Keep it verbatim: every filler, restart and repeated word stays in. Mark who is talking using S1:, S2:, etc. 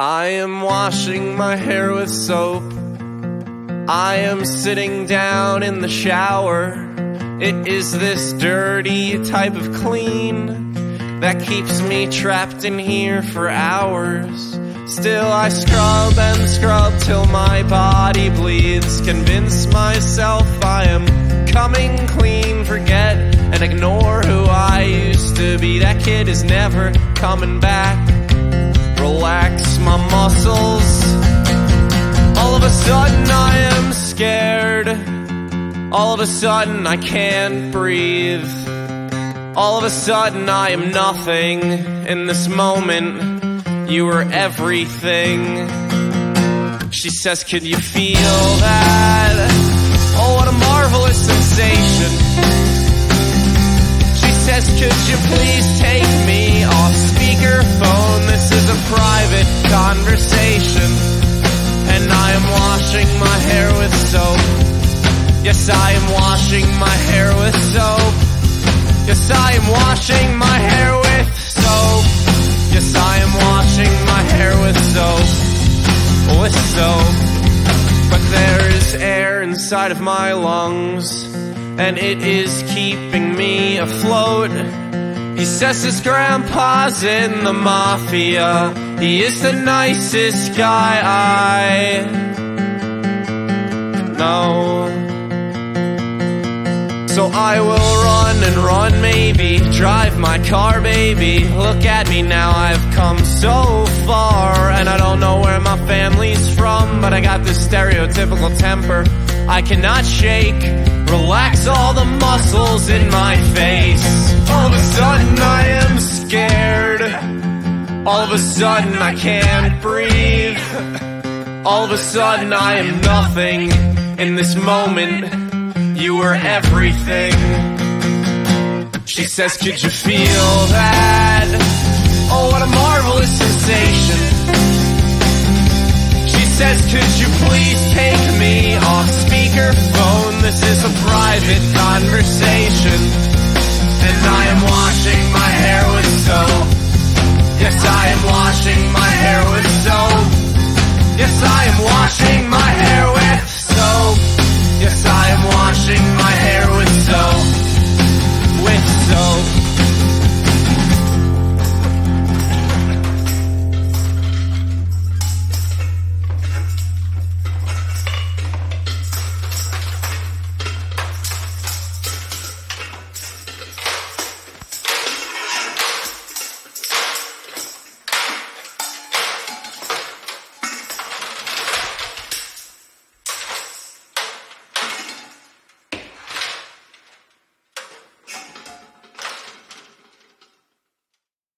S1: I am washing my hair with soap. I am sitting down in the shower. It is this dirty type of clean that keeps me trapped in here for hours. Still I scrub and scrub till my body bleeds. Convince myself I am coming clean. Forget and ignore who I used to be. That kid is never coming back. Relax my muscles. All of a sudden I am scared. All of a sudden I can't breathe. All of a sudden I am nothing. In this moment you were everything. She says, could you feel that? Oh, what a marvelous sensation. She says, could you please take me off speakerphone? This is a private conversation. And I am washing my hair with soap. Yes, I am washing my hair with soap. Yes, I am washing my hair with soap. Yes, I am washing my hair with soap. With soap. But there is air inside of my lungs, and it is keeping me afloat. He says his grandpa's in the mafia. He is the nicest guy I know. So I will run and run, maybe drive my car, baby. Look at me now, I've come so far. And I don't know where my family's from, but I got this stereotypical temper I cannot shake. Relax all the muscles in my face. All of a sudden I am scared. All of a sudden I can't breathe. All of a sudden I am nothing. In this moment you were everything. She says, could you feel that? Oh, what a marvelous sensation. She says, could you please take me off speakerphone? This is a private conversation. And I am washing